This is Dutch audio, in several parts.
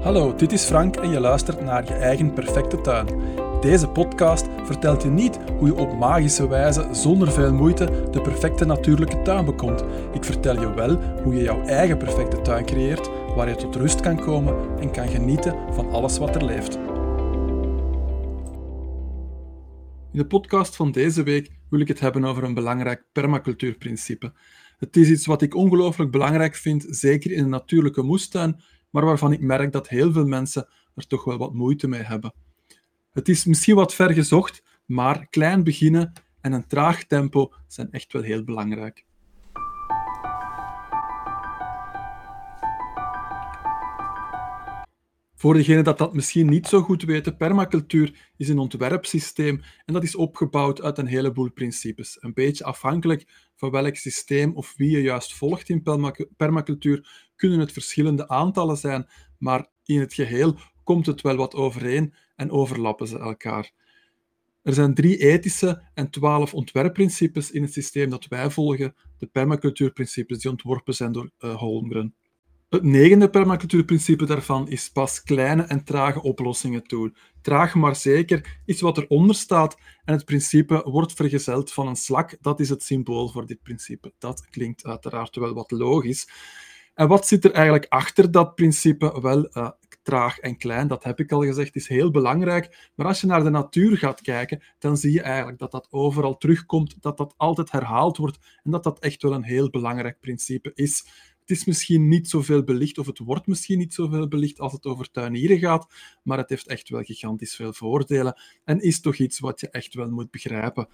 Hallo, dit is Frank en je luistert naar Je Eigen Perfecte Tuin. Deze podcast vertelt je niet hoe je op magische wijze, zonder veel moeite, de perfecte natuurlijke tuin bekomt. Ik vertel je wel hoe je jouw eigen perfecte tuin creëert, waar je tot rust kan komen en kan genieten van alles wat er leeft. In de podcast van deze week wil ik het hebben over een belangrijk permacultuurprincipe. Het is iets wat ik ongelooflijk belangrijk vind, zeker in een natuurlijke moestuin, maar waarvan ik merk dat heel veel mensen er toch wel wat moeite mee hebben. Het is misschien wat ver gezocht, maar klein beginnen en een traag tempo zijn echt wel heel belangrijk. Voor degenen dat misschien niet zo goed weten, permacultuur is een ontwerpsysteem en dat is opgebouwd uit een heleboel principes. Een beetje afhankelijk van welk systeem of wie je juist volgt in permacultuur, kunnen het verschillende aantallen zijn, maar in het geheel komt het wel wat overeen en overlappen ze elkaar. Er zijn 3 ethische en 12 ontwerpprincipes in het systeem dat wij volgen, de permacultuurprincipes die ontworpen zijn door Holmgren. Het 9e permacultuurprincipe daarvan is pas kleine en trage oplossingen toe. Traag maar zeker is wat eronder staat en het principe wordt vergezeld van een slak. Dat is het symbool voor dit principe. Dat klinkt uiteraard wel wat logisch. En wat zit er eigenlijk achter dat principe? Wel, traag en klein, dat heb ik al gezegd, is heel belangrijk. Maar als je naar de natuur gaat kijken, dan zie je eigenlijk dat dat overal terugkomt, dat dat altijd herhaald wordt en dat dat echt wel een heel belangrijk principe is. Het is misschien niet zoveel belicht, of het wordt misschien niet zoveel belicht als het over tuinieren gaat, maar het heeft echt wel gigantisch veel voordelen en is toch iets wat je echt wel moet begrijpen.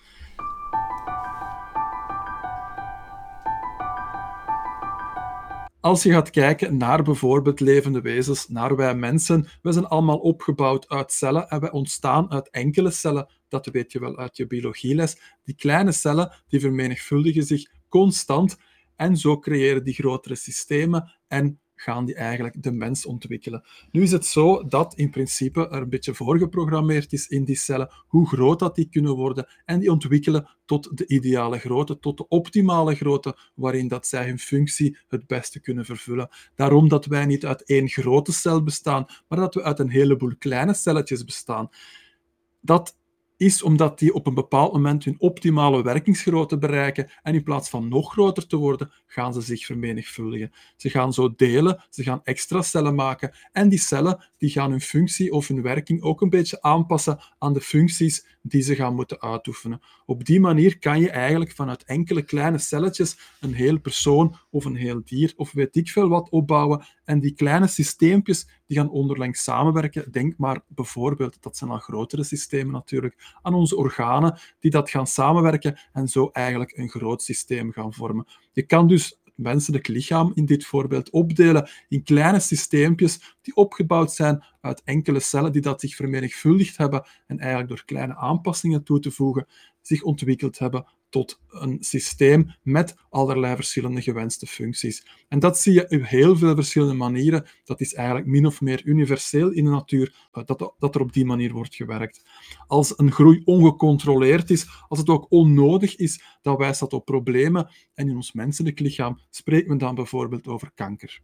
Als je gaat kijken naar bijvoorbeeld levende wezens, naar wij mensen, wij zijn allemaal opgebouwd uit cellen en wij ontstaan uit enkele cellen. Dat weet je wel uit je biologieles. Die kleine cellen die vermenigvuldigen zich constant en zo creëren die grotere systemen en gaan die eigenlijk de mens ontwikkelen. Nu is het zo dat in principe er een beetje voorgeprogrammeerd is in die cellen hoe groot dat die kunnen worden en die ontwikkelen tot de ideale grootte, tot de optimale grootte waarin dat zij hun functie het beste kunnen vervullen. Daarom dat wij niet uit één grote cel bestaan, maar dat we uit een heleboel kleine celletjes bestaan. Dat is omdat die op een bepaald moment hun optimale werkingsgrootte bereiken en in plaats van nog groter te worden, gaan ze zich vermenigvuldigen. Ze gaan zo delen, ze gaan extra cellen maken en die cellen die gaan hun functie of hun werking ook een beetje aanpassen aan de functies die ze gaan moeten uitoefenen. Op die manier kan je eigenlijk vanuit enkele kleine celletjes een heel persoon of een heel dier of weet ik veel wat opbouwen en die kleine systeempjes die gaan onderling samenwerken. Denk maar bijvoorbeeld, dat zijn al grotere systemen natuurlijk, aan onze organen die dat gaan samenwerken en zo eigenlijk een groot systeem gaan vormen. Je kan dus het menselijk lichaam in dit voorbeeld opdelen in kleine systeempjes die opgebouwd zijn uit enkele cellen die dat zich vermenigvuldigd hebben en eigenlijk door kleine aanpassingen toe te voegen zich ontwikkeld hebben tot een systeem met allerlei verschillende gewenste functies. En dat zie je op heel veel verschillende manieren. Dat is eigenlijk min of meer universeel in de natuur, dat er op die manier wordt gewerkt. Als een groei ongecontroleerd is, als het ook onnodig is, dan wijst dat op problemen. En in ons menselijk lichaam spreekt men dan bijvoorbeeld over kanker.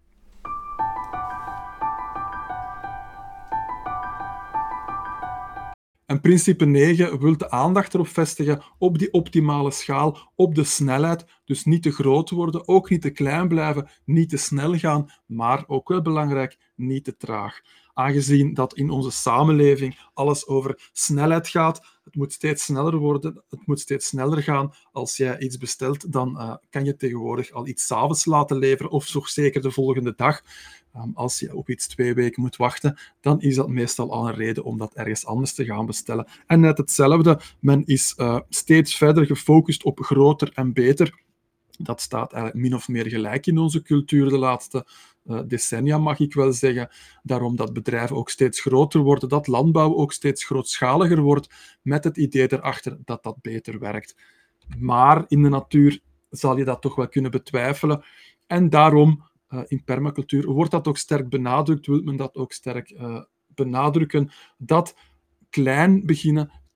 En principe 9 wil de aandacht erop vestigen op die optimale schaal, op de snelheid. Dus niet te groot worden, ook niet te klein blijven, niet te snel gaan, maar ook wel belangrijk, niet te traag. Aangezien dat in onze samenleving alles over snelheid gaat, het moet steeds sneller worden, het moet steeds sneller gaan. Als jij iets bestelt, dan kan je tegenwoordig al iets 's avonds laten leveren of toch zeker de volgende dag. Als je op iets 2 weken moet wachten, dan is dat meestal al een reden om dat ergens anders te gaan bestellen. En net hetzelfde, men is steeds verder gefocust op groter en beter. Dat staat eigenlijk min of meer gelijk in onze cultuur de laatste decennia, mag ik wel zeggen. Daarom dat bedrijven ook steeds groter worden, dat landbouw ook steeds grootschaliger wordt, met het idee erachter dat dat beter werkt. Maar in de natuur zal je dat toch wel kunnen betwijfelen. En daarom in permacultuur wordt dat ook sterk benadrukt, wil men dat ook sterk benadrukken, dat klein beginnen,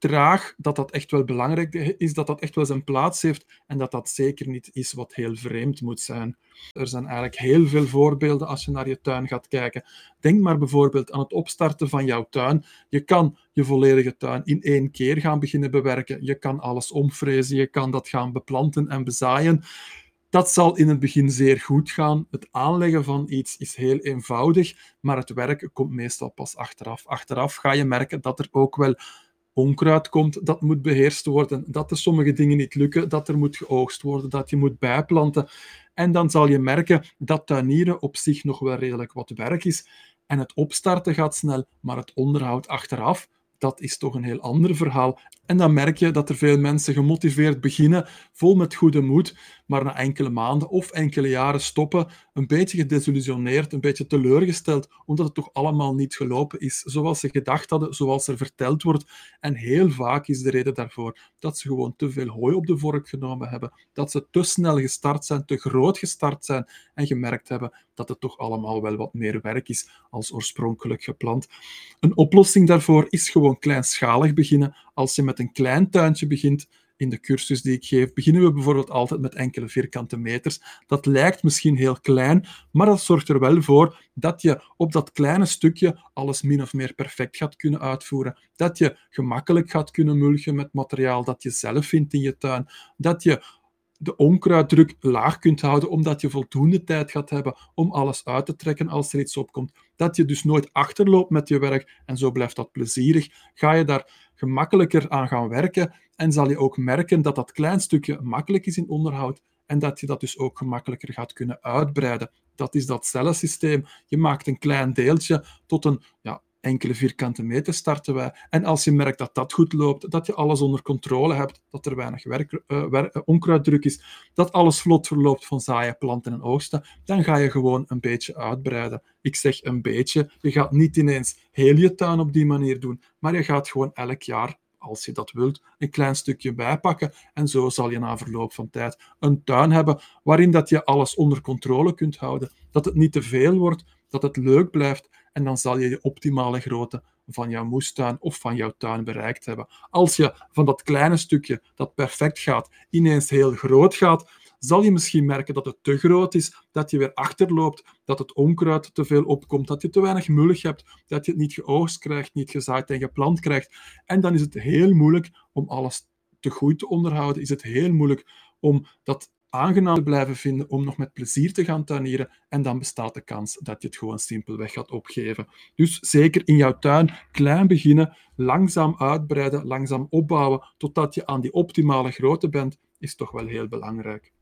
traag, dat dat echt wel belangrijk is, dat dat echt wel zijn plaats heeft en dat dat zeker niet is wat heel vreemd moet zijn. Er zijn eigenlijk heel veel voorbeelden als je naar je tuin gaat kijken. Denk maar bijvoorbeeld aan het opstarten van jouw tuin. Je kan je volledige tuin in 1 keer gaan beginnen bewerken. Je kan alles omfrezen, je kan dat gaan beplanten en bezaaien. Dat zal in het begin zeer goed gaan. Het aanleggen van iets is heel eenvoudig, maar het werk komt meestal pas achteraf. Achteraf ga je merken dat er ook wel onkruid komt, dat moet beheerst worden, dat er sommige dingen niet lukken, dat er moet geoogst worden, dat je moet bijplanten. En dan zal je merken dat tuinieren op zich nog wel redelijk wat werk is. En het opstarten gaat snel, maar het onderhoud achteraf, dat is toch een heel ander verhaal. En dan merk je dat er veel mensen gemotiveerd beginnen, vol met goede moed, maar na enkele maanden of enkele jaren stoppen, een beetje gedesillusioneerd, een beetje teleurgesteld, omdat het toch allemaal niet gelopen is zoals ze gedacht hadden, zoals er verteld wordt. En heel vaak is de reden daarvoor dat ze gewoon te veel hooi op de vork genomen hebben, dat ze te snel gestart zijn, te groot gestart zijn en gemerkt hebben dat het toch allemaal wel wat meer werk is als oorspronkelijk gepland. Een oplossing daarvoor is gewoon kleinschalig beginnen. Als je met een klein tuintje begint, in de cursus die ik geef, beginnen we bijvoorbeeld altijd met enkele vierkante meters. Dat lijkt misschien heel klein, maar dat zorgt er wel voor dat je op dat kleine stukje alles min of meer perfect gaat kunnen uitvoeren. Dat je gemakkelijk gaat kunnen mulchen met materiaal dat je zelf vindt in je tuin. Dat je de onkruiddruk laag kunt houden, omdat je voldoende tijd gaat hebben om alles uit te trekken als er iets opkomt. Dat je dus nooit achterloopt met je werk en zo blijft dat plezierig. Ga je daar gemakkelijker aan gaan werken en zal je ook merken dat dat klein stukje makkelijk is in onderhoud en dat je dat dus ook gemakkelijker gaat kunnen uitbreiden. Dat is dat cellensysteem. Je maakt een klein deeltje tot een enkele vierkante meter starten wij. En als je merkt dat dat goed loopt, dat je alles onder controle hebt, dat er weinig onkruiddruk is, dat alles vlot verloopt van zaaien, planten en oogsten, dan ga je gewoon een beetje uitbreiden. Ik zeg een beetje, je gaat niet ineens heel je tuin op die manier doen, maar je gaat gewoon elk jaar, als je dat wilt, een klein stukje bijpakken en zo zal je na verloop van tijd een tuin hebben waarin dat je alles onder controle kunt houden, dat het niet te veel wordt, dat het leuk blijft en dan zal je de optimale grootte van jouw moestuin of van jouw tuin bereikt hebben. Als je van dat kleine stukje dat perfect gaat ineens heel groot gaat, zal je misschien merken dat het te groot is, dat je weer achterloopt, dat het onkruid te veel opkomt, dat je te weinig mulch hebt, dat je het niet geoogst krijgt, niet gezaaid en geplant krijgt. En dan is het heel moeilijk om alles te goed te onderhouden, is het heel moeilijk om dat aangenaam te blijven vinden, om nog met plezier te gaan tuinieren en dan bestaat de kans dat je het gewoon simpelweg gaat opgeven. Dus zeker in jouw tuin klein beginnen, langzaam uitbreiden, langzaam opbouwen, totdat je aan die optimale grootte bent, is toch wel heel belangrijk.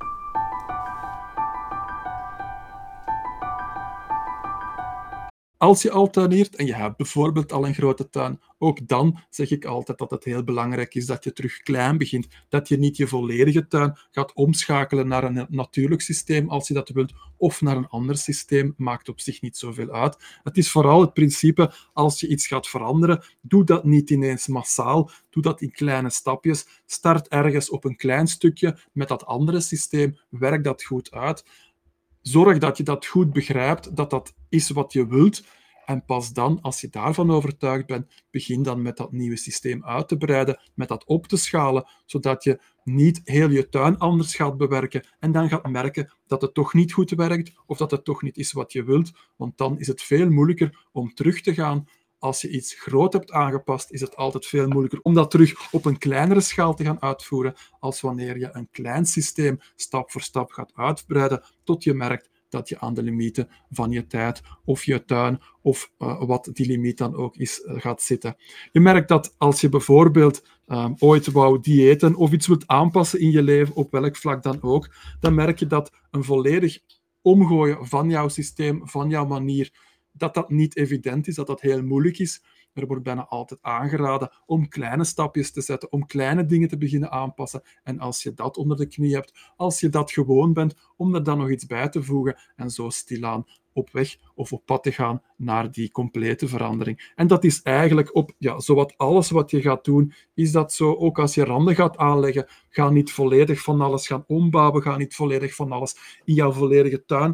Als je al tuiniert en je hebt bijvoorbeeld al een grote tuin, ook dan zeg ik altijd dat het heel belangrijk is dat je terug klein begint. Dat je niet je volledige tuin gaat omschakelen naar een natuurlijk systeem als je dat wilt, of naar een ander systeem, maakt op zich niet zoveel uit. Het is vooral het principe, als je iets gaat veranderen, doe dat niet ineens massaal, doe dat in kleine stapjes. Start ergens op een klein stukje met dat andere systeem, werk dat goed uit. Zorg dat je dat goed begrijpt, dat dat is wat je wilt. En pas dan, als je daarvan overtuigd bent, begin dan met dat nieuwe systeem uit te breiden, met dat op te schalen, zodat je niet heel je tuin anders gaat bewerken en dan gaat merken dat het toch niet goed werkt of dat het toch niet is wat je wilt. Want dan is het veel moeilijker om terug te gaan. Als je iets groot hebt aangepast, is het altijd veel moeilijker om dat terug op een kleinere schaal te gaan uitvoeren, als wanneer je een klein systeem stap voor stap gaat uitbreiden, tot je merkt dat je aan de limieten van je tijd of je tuin of wat die limiet dan ook is, gaat zitten. Je merkt dat als je bijvoorbeeld ooit wou diëten of iets wilt aanpassen in je leven, op welk vlak dan ook, dan merk je dat een volledig omgooien van jouw systeem, van jouw manier, dat dat niet evident is, dat dat heel moeilijk is. Er wordt bijna altijd aangeraden om kleine stapjes te zetten, om kleine dingen te beginnen aanpassen. En als je dat onder de knie hebt, als je dat gewoon bent, om er dan nog iets bij te voegen en zo stilaan op weg of op pad te gaan naar die complete verandering. En dat is eigenlijk op zowat alles wat je gaat doen, is dat zo. Ook als je randen gaat aanleggen, ga niet volledig van alles gaan ombouwen, ga niet volledig van alles in jouw volledige tuin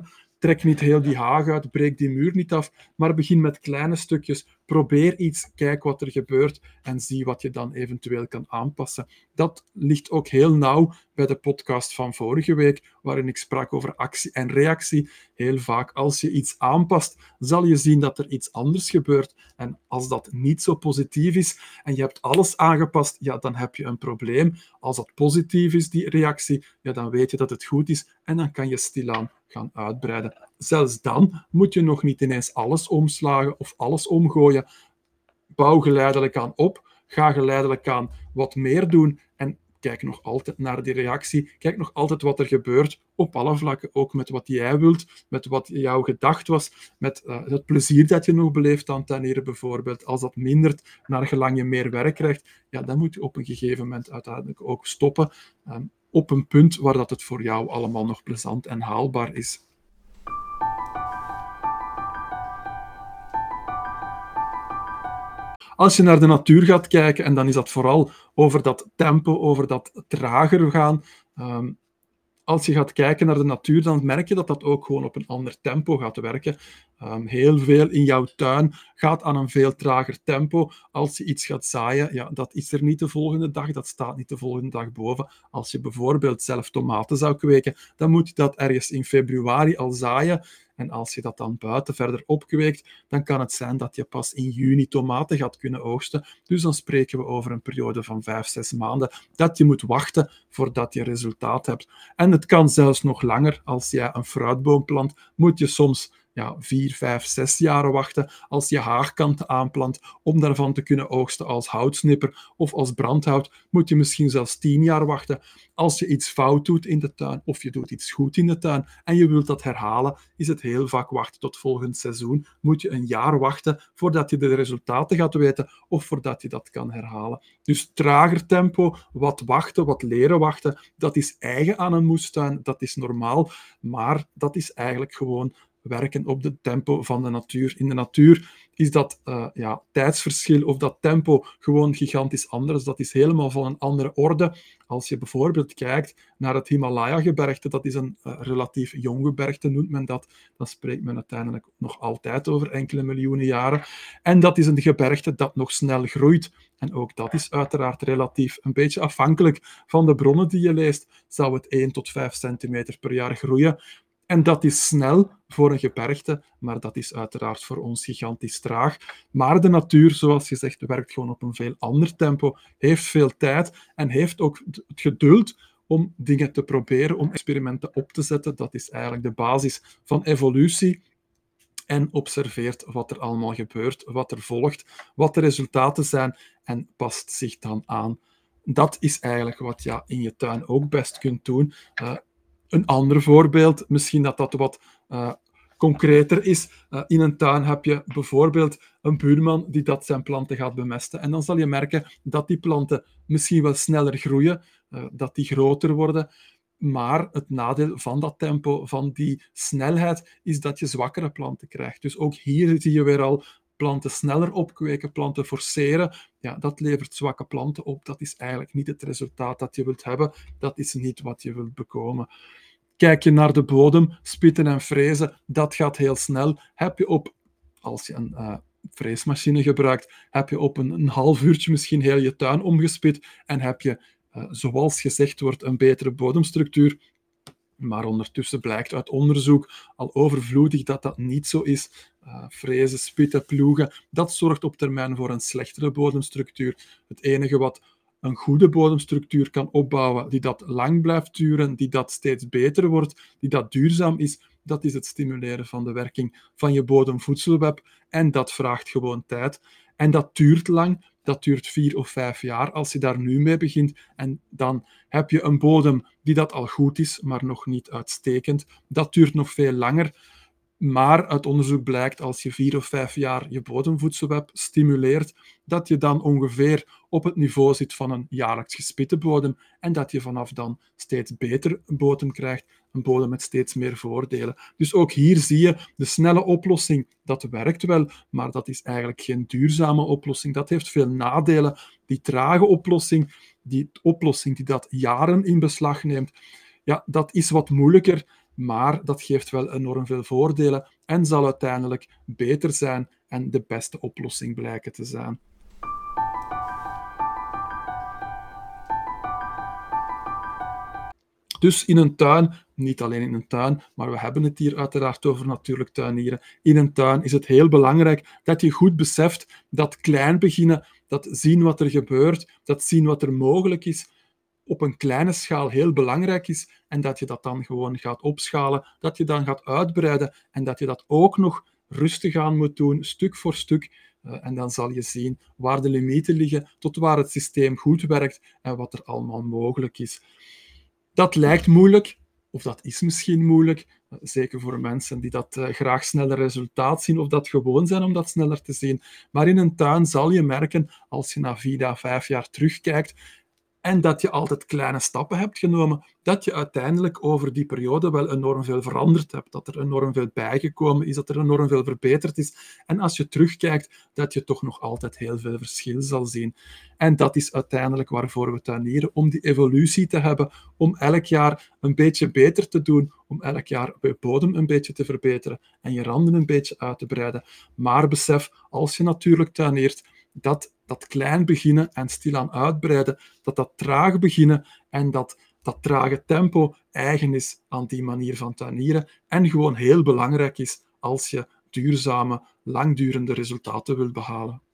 Trek niet heel die haag uit, breek die muur niet af, maar begin met kleine stukjes. Probeer iets, kijk wat er gebeurt en zie wat je dan eventueel kan aanpassen. Dat ligt ook heel nauw bij de podcast van vorige week, waarin ik sprak over actie en reactie. Heel vaak, als je iets aanpast, zal je zien dat er iets anders gebeurt. En als dat niet zo positief is en je hebt alles aangepast, ja, dan heb je een probleem. Als dat positief is, die reactie, ja, dan weet je dat het goed is en dan kan je stilaan gaan uitbreiden. Zelfs dan moet je nog niet ineens alles omslagen of alles omgooien. Bouw geleidelijk aan op, ga geleidelijk aan wat meer doen en kijk nog altijd naar die reactie. Kijk nog altijd wat er gebeurt op alle vlakken, ook met wat jij wilt, met wat jouw gedacht was, met het plezier dat je nog beleeft aan tuinieren bijvoorbeeld. Als dat mindert naar gelang je meer werk krijgt, ja, dan moet je op een gegeven moment uiteindelijk ook stoppen op een punt waar dat het voor jou allemaal nog plezant en haalbaar is. Als je naar de natuur gaat kijken, en dan is dat vooral over dat tempo, over dat trager gaan. Als je gaat kijken naar de natuur, dan merk je dat dat ook gewoon op een ander tempo gaat werken. Heel veel in jouw tuin gaat aan een veel trager tempo. Als je iets gaat zaaien, ja, dat is er niet de volgende dag, dat staat niet de volgende dag boven. Als je bijvoorbeeld zelf tomaten zou kweken, dan moet je dat ergens in februari al zaaien. En als je dat dan buiten verder opkweekt, dan kan het zijn dat je pas in juni tomaten gaat kunnen oogsten. Dus dan spreken we over een periode van 5-6 maanden dat je moet wachten voordat je resultaat hebt. En het kan zelfs nog langer. Als jij een fruitboom plant, moet je soms 4, 5, 6 jaren wachten als je haagkanten aanplant om daarvan te kunnen oogsten als houtsnipper of als brandhout, moet je misschien zelfs 10 jaar wachten. Als je iets fout doet in de tuin of je doet iets goed in de tuin en je wilt dat herhalen, is het heel vaak wachten tot volgend seizoen. Moet je een jaar wachten voordat je de resultaten gaat weten of voordat je dat kan herhalen. Dus trager tempo, wat wachten, wat leren wachten, dat is eigen aan een moestuin, dat is normaal, maar dat is eigenlijk gewoon werken op het tempo van de natuur. In de natuur is dat tijdsverschil of dat tempo gewoon gigantisch anders. Dat is helemaal van een andere orde. Als je bijvoorbeeld kijkt naar het Himalaya-gebergte, dat is een relatief jong gebergte, noemt men dat. Dan spreekt men uiteindelijk nog altijd over enkele miljoenen jaren. En dat is een gebergte dat nog snel groeit. En ook dat is uiteraard relatief. Een beetje afhankelijk van de bronnen die je leest, zou het 1 tot 5 centimeter per jaar groeien. En dat is snel voor een gebergte, maar dat is uiteraard voor ons gigantisch traag. Maar de natuur, zoals gezegd, werkt gewoon op een veel ander tempo, heeft veel tijd en heeft ook het geduld om dingen te proberen, om experimenten op te zetten. Dat is eigenlijk de basis van evolutie. En observeert wat er allemaal gebeurt, wat er volgt, wat de resultaten zijn en past zich dan aan. Dat is eigenlijk wat je in je tuin ook best kunt doen. Een ander voorbeeld, misschien dat wat concreter is. In een tuin heb je bijvoorbeeld een buurman die dat zijn planten gaat bemesten. En dan zal je merken dat die planten misschien wel sneller groeien, dat die groter worden. Maar het nadeel van dat tempo, van die snelheid, is dat je zwakkere planten krijgt. Dus ook hier zie je weer al planten sneller opkweken, planten forceren. Ja, dat levert zwakke planten op. Dat is eigenlijk niet het resultaat dat je wilt hebben. Dat is niet wat je wilt bekomen. Kijk je naar de bodem, spitten en frezen, dat gaat heel snel. Als je een freesmachine gebruikt, heb je op een half uurtje misschien heel je tuin omgespit en heb je, zoals gezegd wordt, een betere bodemstructuur. Maar ondertussen blijkt uit onderzoek al overvloedig dat dat niet zo is. Frezen, spitten, ploegen, dat zorgt op termijn voor een slechtere bodemstructuur. Het enige wat een goede bodemstructuur kan opbouwen, die dat lang blijft duren, die dat steeds beter wordt, die dat duurzaam is, dat is het stimuleren van de werking van je bodemvoedselweb. En dat vraagt gewoon tijd. En dat duurt lang. Dat duurt 4 of 5 jaar als je daar nu mee begint. En dan heb je een bodem die dat al goed is, maar nog niet uitstekend. Dat duurt nog veel langer. Maar uit onderzoek blijkt, als je 4 of 5 jaar je bodemvoedselweb stimuleert, dat je dan ongeveer op het niveau zit van een jaarlijks gespitte bodem en dat je vanaf dan steeds beter een bodem krijgt, een bodem met steeds meer voordelen. Dus ook hier zie je de snelle oplossing, dat werkt wel, maar dat is eigenlijk geen duurzame oplossing. Dat heeft veel nadelen. Die trage oplossing, die oplossing die dat jaren in beslag neemt, ja, dat is wat moeilijker. maar dat geeft wel enorm veel voordelen en zal uiteindelijk beter zijn en de beste oplossing blijken te zijn. Dus in een tuin, niet alleen in een tuin, maar we hebben het hier uiteraard over natuurlijk tuinieren. In een tuin is het heel belangrijk dat je goed beseft dat klein beginnen, dat zien wat er gebeurt, dat zien wat er mogelijk is, op een kleine schaal heel belangrijk is en dat je dat dan gewoon gaat opschalen, dat je dan gaat uitbreiden en dat je dat ook nog rustig aan moet doen, stuk voor stuk. En dan zal je zien waar de limieten liggen, tot waar het systeem goed werkt en wat er allemaal mogelijk is. Dat lijkt moeilijk, of dat is misschien moeilijk, zeker voor mensen die dat graag sneller resultaat zien of dat gewoon zijn om dat sneller te zien. Maar in een tuin zal je merken, als je na 4 à 5 jaar terugkijkt, en dat je altijd kleine stappen hebt genomen, dat je uiteindelijk over die periode wel enorm veel veranderd hebt, dat er enorm veel bijgekomen is, dat er enorm veel verbeterd is. En als je terugkijkt, dat je toch nog altijd heel veel verschil zal zien. En dat is uiteindelijk waarvoor we tuinieren, om die evolutie te hebben, om elk jaar een beetje beter te doen, om elk jaar je bodem een beetje te verbeteren en je randen een beetje uit te breiden. Maar besef, als je natuurlijk tuineert, dat klein beginnen en stilaan uitbreiden, dat traag beginnen en dat trage tempo eigen is aan die manier van tuinieren en gewoon heel belangrijk is als je duurzame, langdurende resultaten wilt behalen.